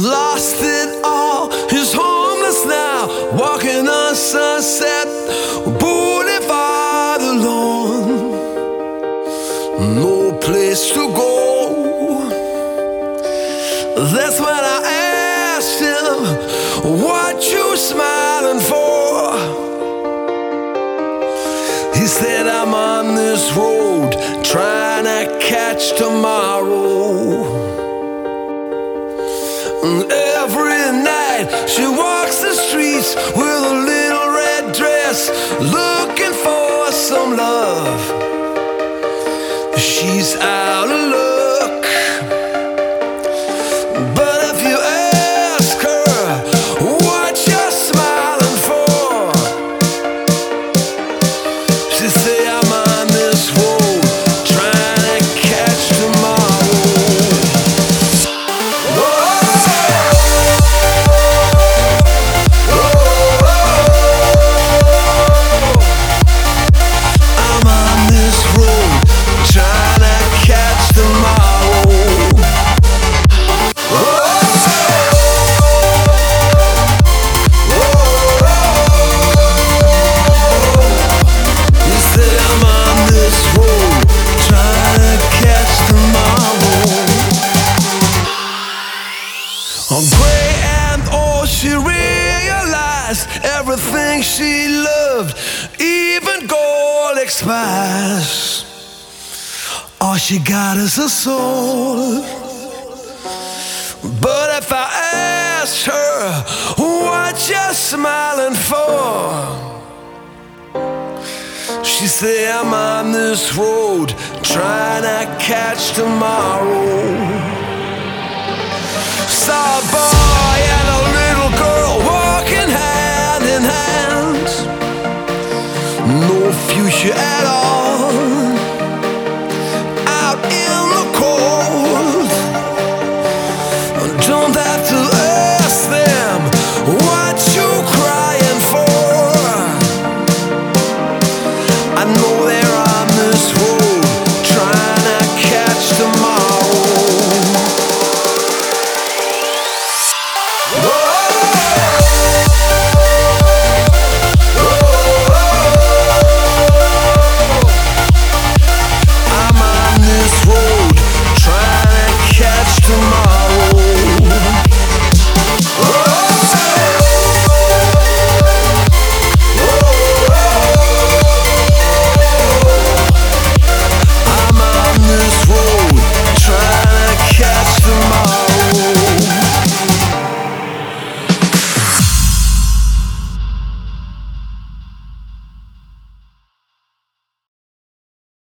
lost it all. He's homeless now, walking on Sunset Boulevard alone. No place to go. That's when I asked him, what you smiling for? He said, I'm on this road trying to catch tomorrow. And every night she walks the streets with a little red dress, looking for some love. She's out of luck. But if you ask her what you're smiling for, she say, I'm on this road trying to catch tomorrow. I'm on this road trying to catch tomorrow. You said I'm on this road trying to catch tomorrow. On gray and old, she realized everything she loved, even gold, expires. All she got is a soul. But if I asked her what you're smiling for, she say, I'm on this road trying to catch tomorrow. Saw a boy and a little girl walking hand in hand. No future at all, out in the cold. Don't have to